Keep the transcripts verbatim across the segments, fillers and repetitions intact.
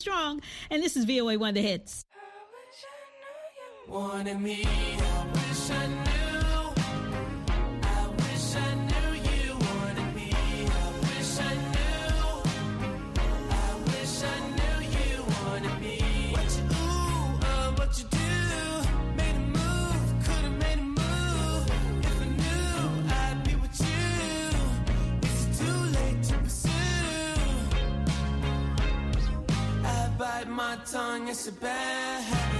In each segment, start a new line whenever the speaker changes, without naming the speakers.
Strong, and this is V O A One The Hits.
Wanted me, I wish I knew. I wish I knew you wanted me. I wish I knew. I wish I knew you wanted me. What you ooh, uh, what you do? Made a move, could've made a move. If I knew I'd be with you. Is it too late to pursue? I bite my tongue, it's a bad habit.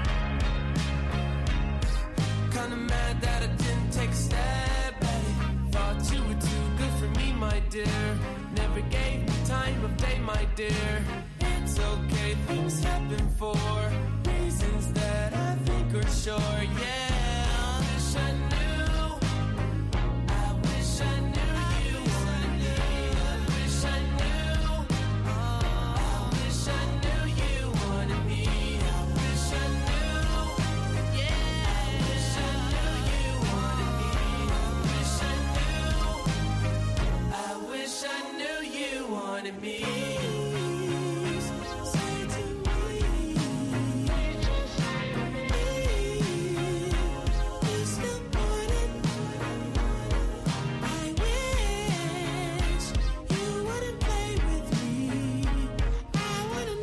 Kinda mad that I didn't take a stab at it. Thought you were too good for me, my dear. Never gave me time of day, my dear. It's okay, things happen for reasons that I think are sure, yeah. I wish I knew. I wish I knew you wanted me. I wish I knew. I wish I knew you wanted me. I wish I knew. Yeah. I wish I knew you wanted me. Say to me, it's the morning. I wish you wouldn't play with me. I wanna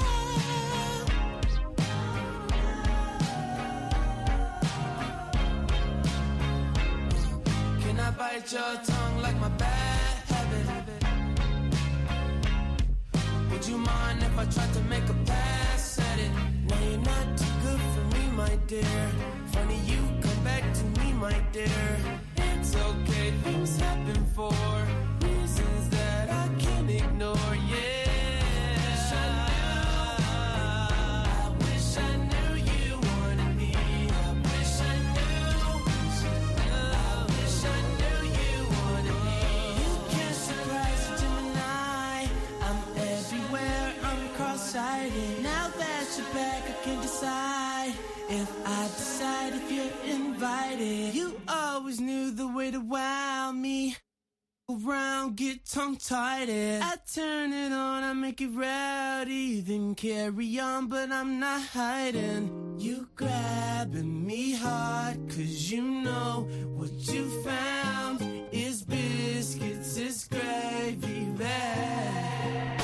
know. Can I bite your tongue like my bad habit? Would you mind if I tried to make a pass at it? No, you're not too good for me, my dear. Funny you come back to me, my dear. It's okay, things happen for reasons that I can't ignore, yeah. I wish I knew you wanted me. I wish I knew. I wish I knew you wanted me. You can't surprise a Gemini. I'm everywhere, I'm cross-sighted. Now that you're back, I can decide if I decide if you're invited. You always knew the way to wow me. Around, get tongue-tied. I turn it on, I make it rowdy. Then carry on, but I'm not hiding. You grabbing me hard, cause you know what you found is biscuits, is gravy bag.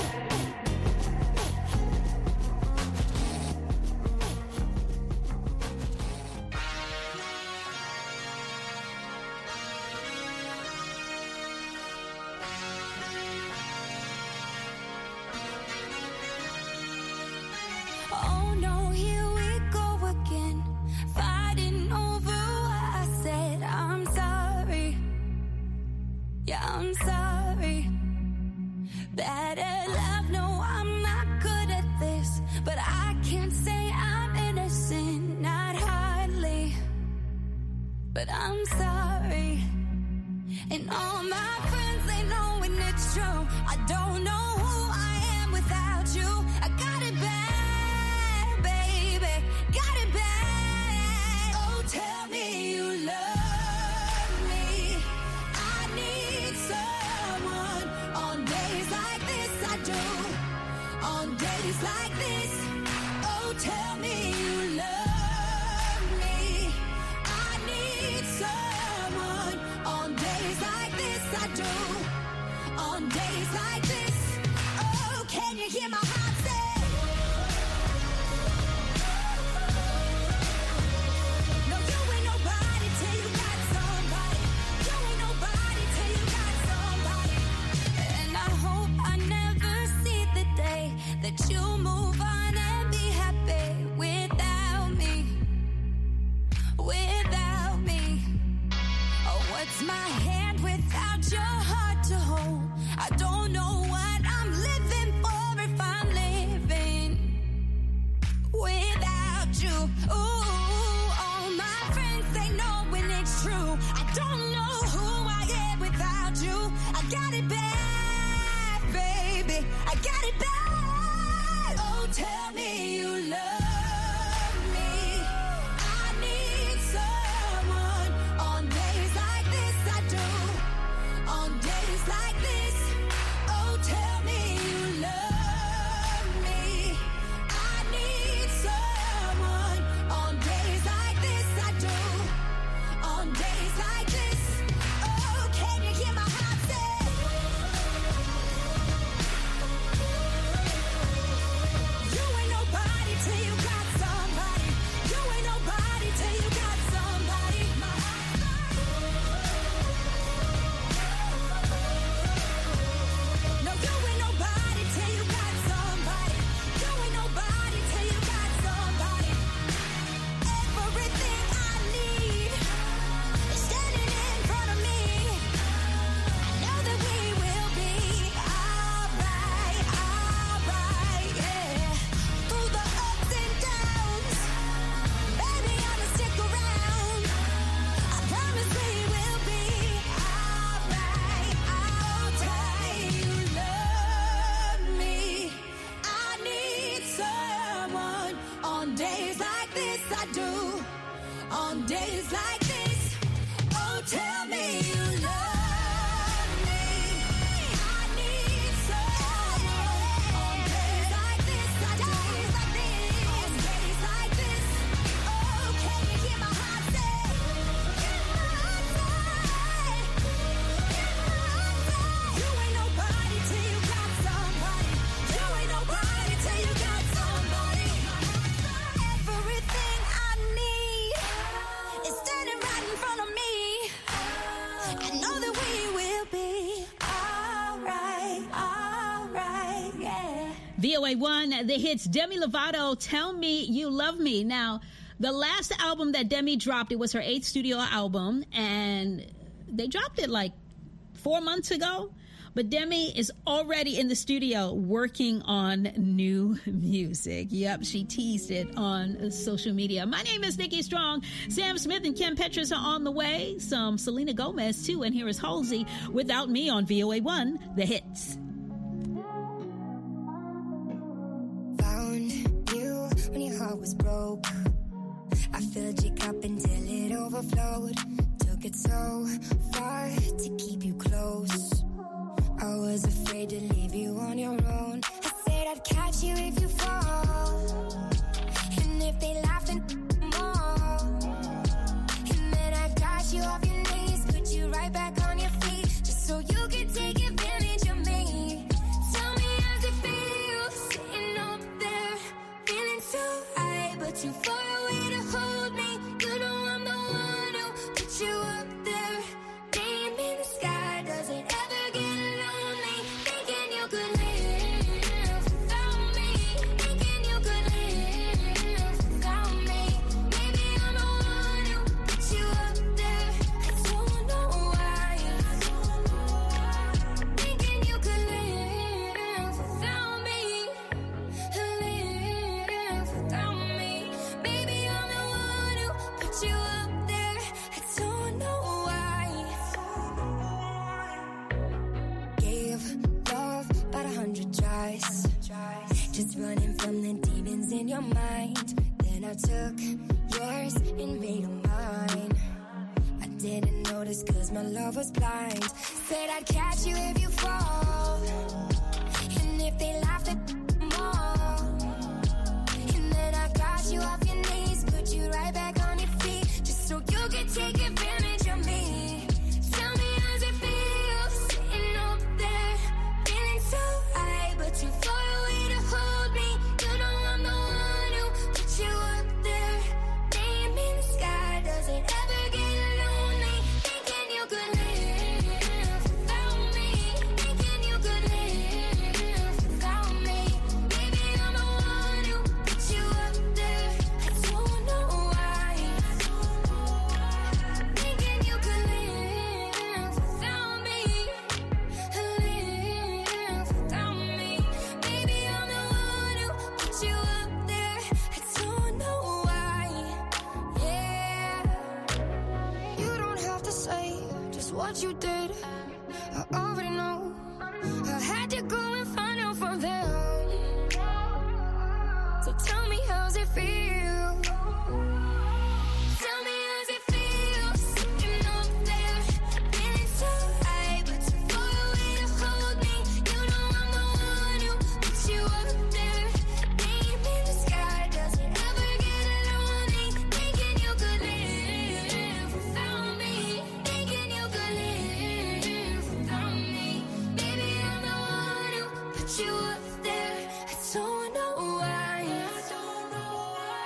Oh no, here we go again, fighting over what I said. I'm sorry, yeah, I'm sorry. Bad at love, no, I'm not good at this, but I can't say I'm innocent, not hardly. But I'm sorry, and all my friends, they know when it's true. I don't know who I am without you. I got it bad, baby, got it bad. Oh, tell me you love me. I need someone. On days like this, I do. On days like this, oh, tell me you love me. I need someone. On days like this, I do. On days like this, oh, can you hear my heart say? No, you ain't nobody till you got somebody. You ain't nobody till you got somebody. And I hope I never see the day that you move on and be happy without me. Without me. Oh, what's my hand without your heart to hold? I don't know what I'm living for if I'm living without you. Ooh, all my friends, they know when it's true. I don't know who I am without you. I got it bad, baby. I got it bad. Oh, tell me you love me. I need someone. On days like this, I do. On days like this, oh, tell me you love me. days like this I do. On days like this, oh, tell me you love me. I need someone. On days like this I do. On days like this, oh, can you hear my heart say? You ain't nobody till you got somebody. You ain't nobody till you got somebody. Everything I need is standing right in front of me. I know that we will be alright, alright, yeah.
V O A one, the hits. Demi Lovato, Tell Me You Love Me. Now, the last album that Demi dropped, it was her eighth studio album, and they dropped it like four months ago. But Demi is already in the studio working on new music. Yep, she teased it on social media. My name is Nikki Strong. Sam Smith and Ken Petras are on the way. Some Selena Gomez, too. And here is Halsey, Without Me on V O A one, the hits.
Found you when your heart was broke. I filled your cup until it overflowed. Took it so far to keep you close. I was afraid to leave you on your own. I said I'd catch you if you fall. And if they laugh, then more. And then I got you off your knees, put you right back on your feet, just so you could take advantage of me. Tell me how's it feel, sitting up there, feeling so high, but too far away to hold me. You know I'm the one who put you up there. Name in the sky, does it ever get lonely? Thinking you could live without me. Thinking you could live without me. Maybe I'm the one who put you up there. I don't know why. Thinking you could live without me. Live without me. Maybe I'm the one who put you up there. I don't know why. Gave love about a hundred tries, just running from the demons in your mind. Then I took yours and made them mine. I didn't notice cause my love was blind. Said I'd catch you if you fall. And if they laugh, then more. And then I got you off your knees, put you right back on your feet, just so you could take advantage of me. Tell me how's it feel, sitting up there, feeling so high, but too far away to hold me. You know I'm the one who put you up there. Name in the sky, does it ever get lonely? Thinking you could live without me. Thinking you could live without me. Maybe I'm the one who put you up there. I don't know why. Thinking you could live without me. Live without me. Maybe I'm the one who put you up there. I don't know why. Yeah. You don't have to say just what you did. I already know. I had to go and find out from them. So tell me how's it feel? Tell me how's it feel, sitting up there, feeling so high, but too far away to hold me. You know I'm the one who put you up there. Name in the sky, does it ever get lonely? Thinking you could live without me. Thinking you could live without me. Maybe I'm the one who put you up there. I don't know why. I don't know why.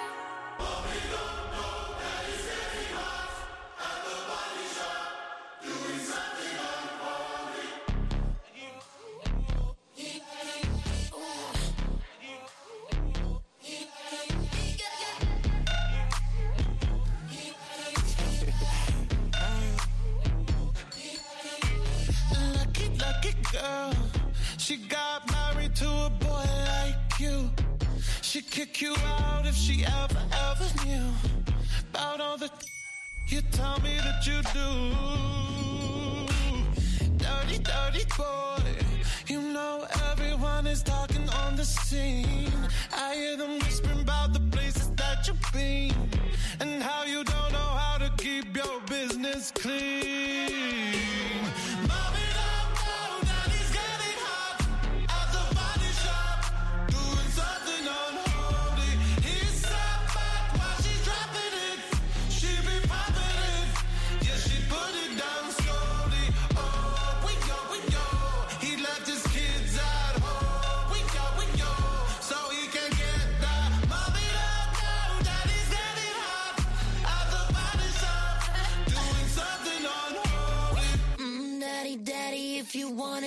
Lucky, lucky girl. She got married to a boy like you. She'd kick you out if she ever, ever knew about all the you tell me that you do. Dirty, dirty boy. You know everyone is talking on the scene. I hear them whispering about the places that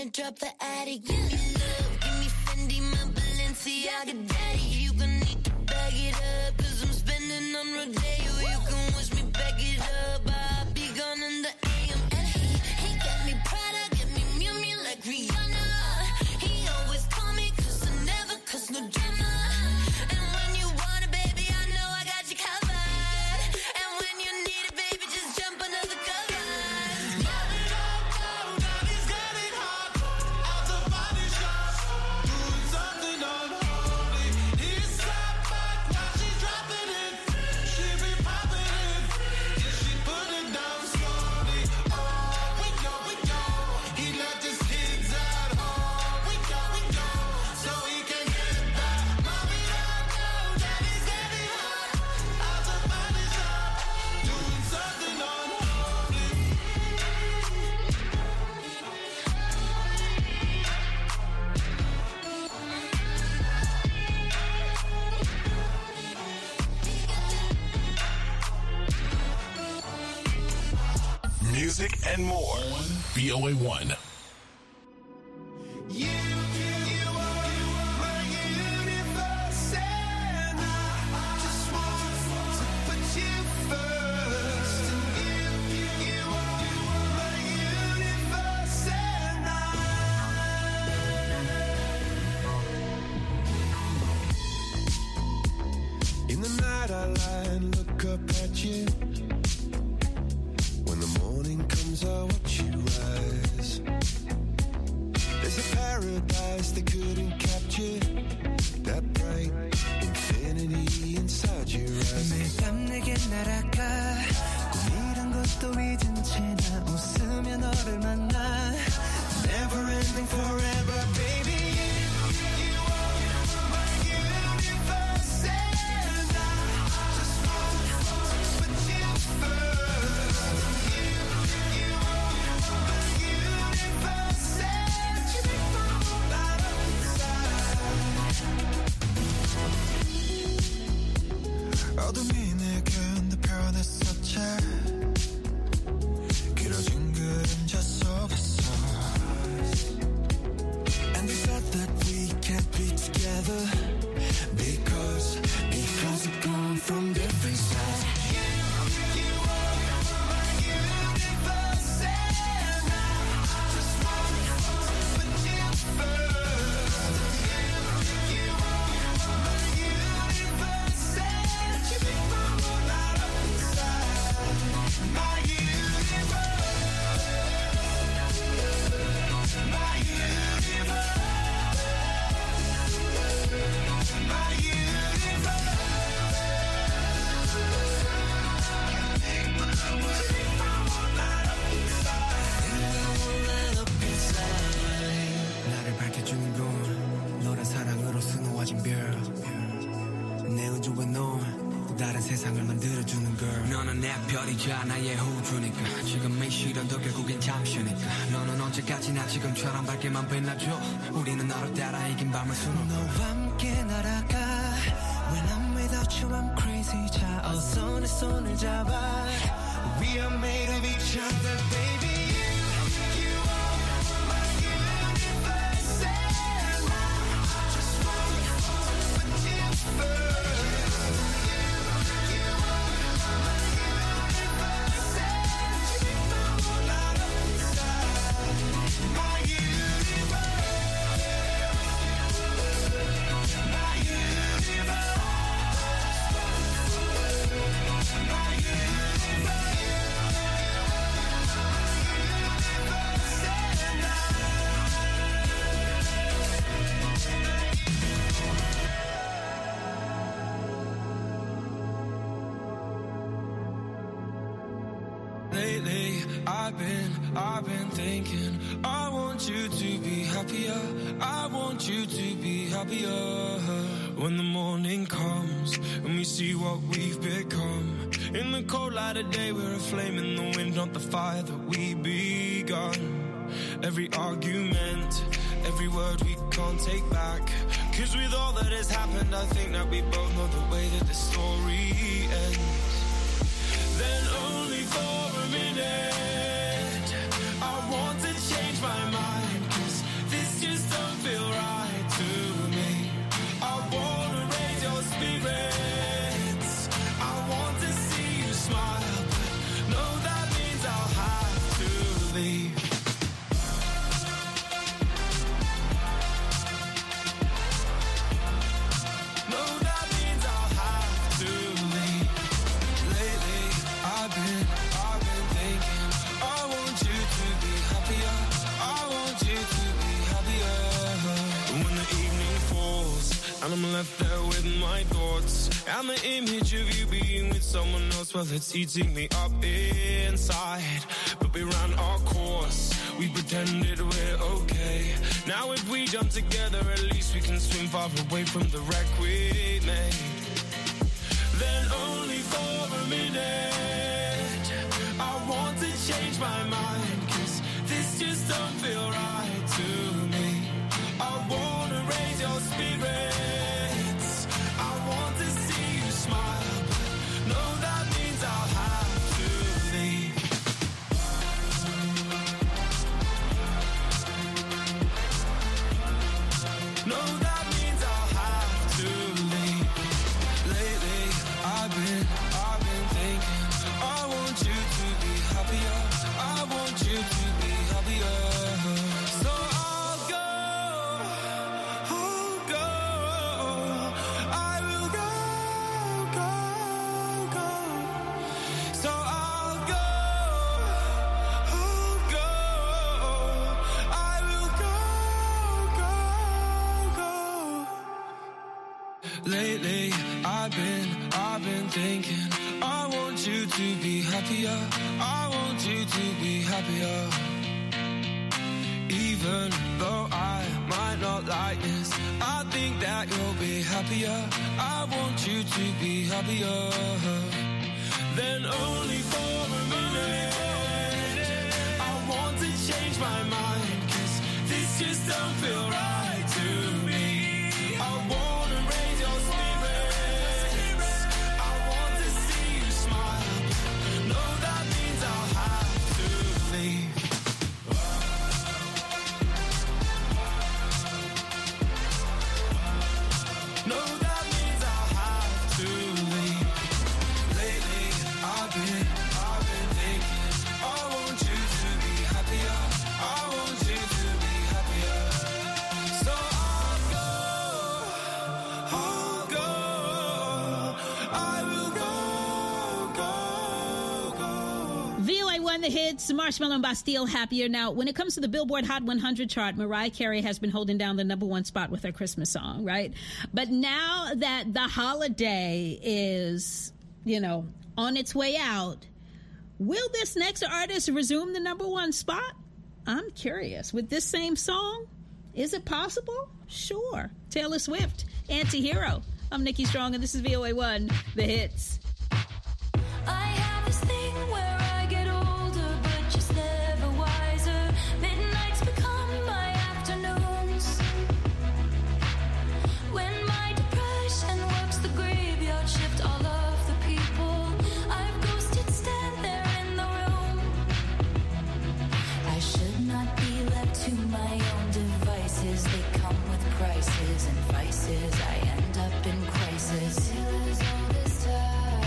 wanna drop the attic. Give me love, give me Fendi, my Balenciaga daddy. You gon' need to bag it up, cause I'm spending on Rodeo. You can wish me back it up, I'll be gone in the A M. And he, he got me Prada, got me Miu Miu like Rihanna. He always call me cause I never cause no drama. And when you want it, baby, I know I got you covered. And when you need it, baby, just jump under the covers.
Music and more. B O A one.
You, you are my universe, and I just want to put you first. And you, you are my universe, and I. In the night I lie and look up at you. When the morning comes, I watch you rise. There's a paradise they couldn't capture. That bright infinity inside your eyes.
매일 밤 내게 날아가 꿈이란 것도 잊은 채 나 웃으며 너를 만나. Never ending forever, baby.
You are my universe, and I just want to put you first.
어둠이 내겐 변했었지. 길어진 그림자 속에서. And they said that we can't be together because because we come from different sides.
You are my universe, and I just want to put you first. You are my universe, and you make my world light up inside. My universe, my universe, my universe.
나를 밝혀주는 건 너란 사랑으로 수놓아진 별. 내 우주에 넌 다른 세상을 만들어주는 걸. 너는 내 별이자 나의 호주니까. 지금의 시련도 결국엔 잠시니까. 너는 언제까지나 지금처럼 밝게만 빛나줘. 우리는 너를 따라 이긴 밤을 수놓고 너와 함께 날아가. When I'm without you I'm crazy. 자 어서 내 손을 잡아. We are made of each other, baby.
You are my universe, and I just want to put you first. You are my universe, and you make my world light up inside. My universe, my universe, my universe.
Lately, I've been, I've been thinking, I want you to be happier, I want you to be happier. When the morning comes, and we see what we've become. In the cold light of day, we're a flame in the wind, not the fire that we begun. Every argument, every word we can't take back. Cause with all that has happened, I think that we both know the way that the story ends. Then only for a minute I want to change my mind. Cause And I'm left there with my thoughts and the image of you being with someone else. Well, it's eating me up inside. But we ran our course, we pretended we're okay. Now if we jump together, at least we can swim far away from the wreck we made. Then only for a minute I want to change my mind, 'cause this just don't feel right to me. I wanna raise your spirits, I want to see you smile, but no, that means I'll have to leave. No, that means I'll have to leave. Lately, I've been, I've been thinking, I want you to be happier, I want you to be happier. So I'll go, I'll go, I will go, go, go. So I'll go, I'll go, I will go, go, go. Lately, I've been, I've been thinking, I want you to be happier, I want you to be happier. Even though I might not like this, I think that you'll be happier, I want you to be happier. Then only for a minute I want to change my mind, 'cause this just don't feel right to me. I wanna raise your spirits, I want to see you smile. No, that means I'll have to leave. No, that means I'll have to leave. Lately, I've been, I've been thinking, I want you to be happier, I want you to be happier. So I'll go, I'll go, I will go, go, go.
V O A one, the hits, Marshmello and Bastille, Happier. Now, when it comes to the Billboard Hot one hundred chart, Mariah Carey has been holding down the number one spot with her Christmas song, right? But now that the holiday is, you know, on its way out, will this next artist resume the number one spot? I'm curious. With this same song, is it possible? Sure. Taylor Swift, Anti-Hero. I'm Nikki Strong, and this is V O A one, the hits.
I have this thing where I get older, but just never wiser. Midnights become my afternoons. When my depression works the graveyard shift, all of the people I've ghosted stand there in the room. I should not be left to my own devices. They come with prices and vices. I end up in crisis. Till there's all this time.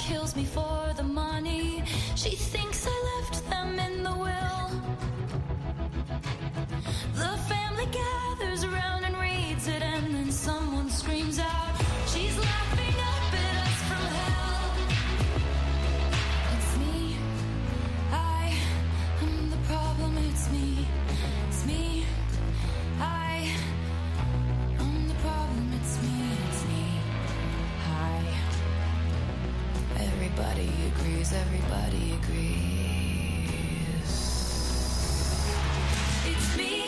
kills me for the money. She thinks I left them in the will. The family gathers around and reads it, and then someone screams out, she's laughing up at us from hell. It's me, I am the problem, it's me, it's me, I am the problem, it's me, it's me, I. Everybody agrees, everybody agrees. It's me.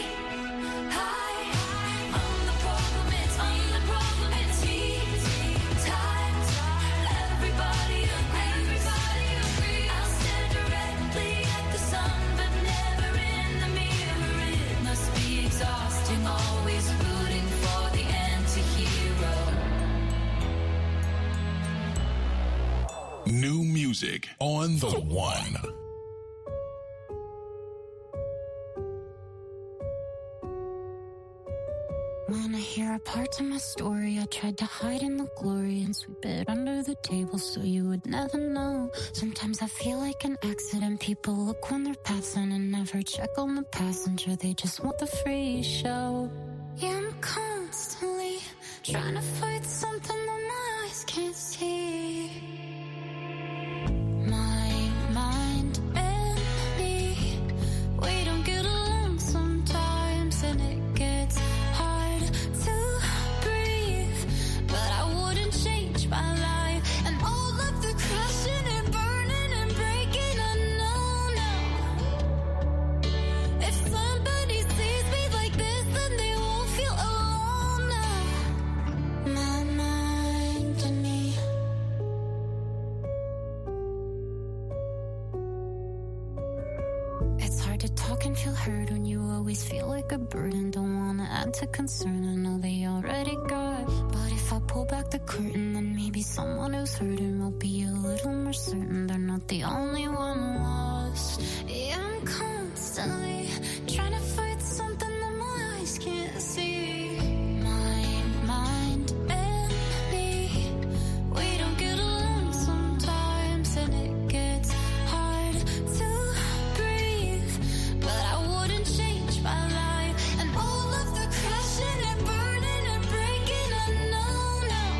New music on the one.
When I hear a part of my story, I tried to hide in the glory and sweep it under the table so you would never know. Sometimes I feel like an accident. People look when they're passing and never check on the passenger. They just want the free show. Yeah, I'm constantly trying to fight something that my eyes can't see. My mind and me, we don't get along sometimes, and it gets hard to breathe. But I wouldn't change my life, and all of the crashing and burning and breaking, I know now. If somebody sees me like this, then they won't feel alone now. My mind and me. It's hard to talk and feel heard when you always feel like a burden. Don't wanna add to concern, I know they already got. But if I pull back the curtain, then maybe someone who's hurting will be a little more certain they're not the only one lost. Yeah, I'm constantly trying to fight something that my eyes can't see. My mind and me, we don't get along sometimes, and it gets hard to breathe. But I wouldn't change my life, and all of the crashing and burning and breaking, I know now.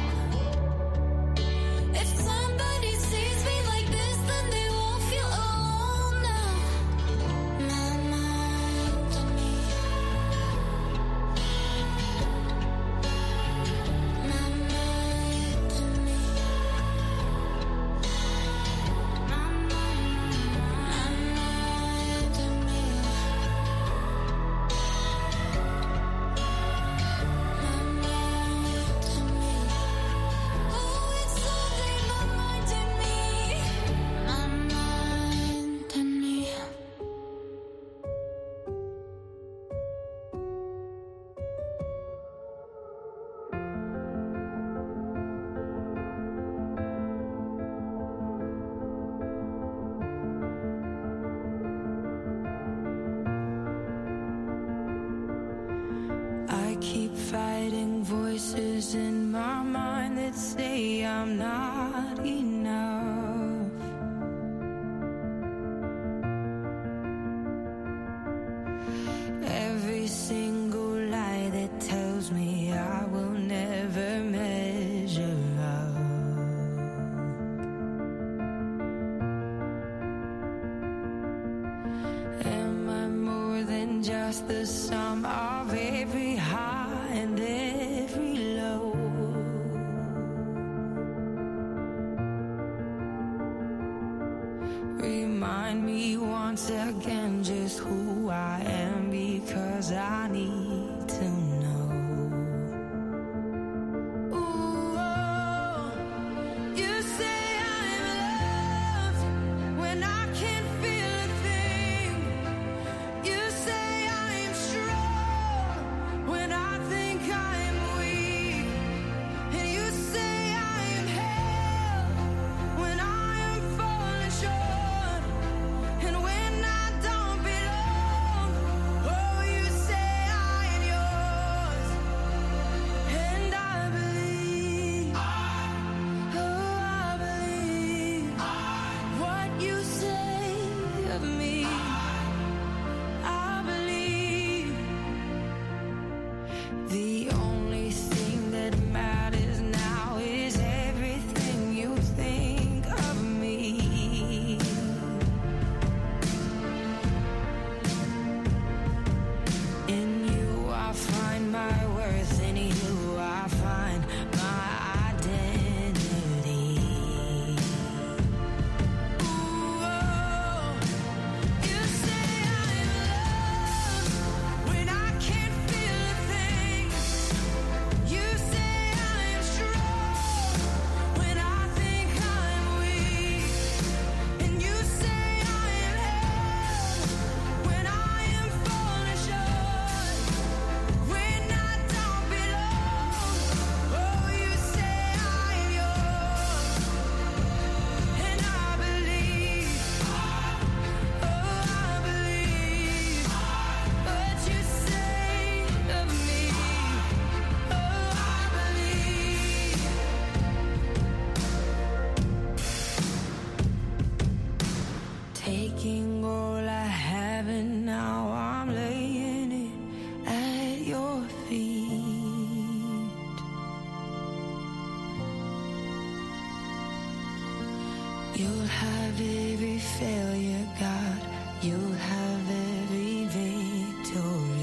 If somebody sees me like this, then they won't feel alone now. My mind and me. My mind and me. My mind, my mind and me. My mind and me. Oh, it's only my mind and me. My mind and me.
I keep fighting voices in my mind that say I'm not enough. Every single lie that tells me I will never measure up. Am I more than just the sum of every high and every low? Remind me once again just who I am, because I need to know. Ooh, oh, you say I'm loved when I can't feel a thing. You say I'm strong when I think I'm weak. And you say I'm held when I am falling short. And when I don't belong, oh, you say I am yours.
You'll have every failure, God. You'll have every victory.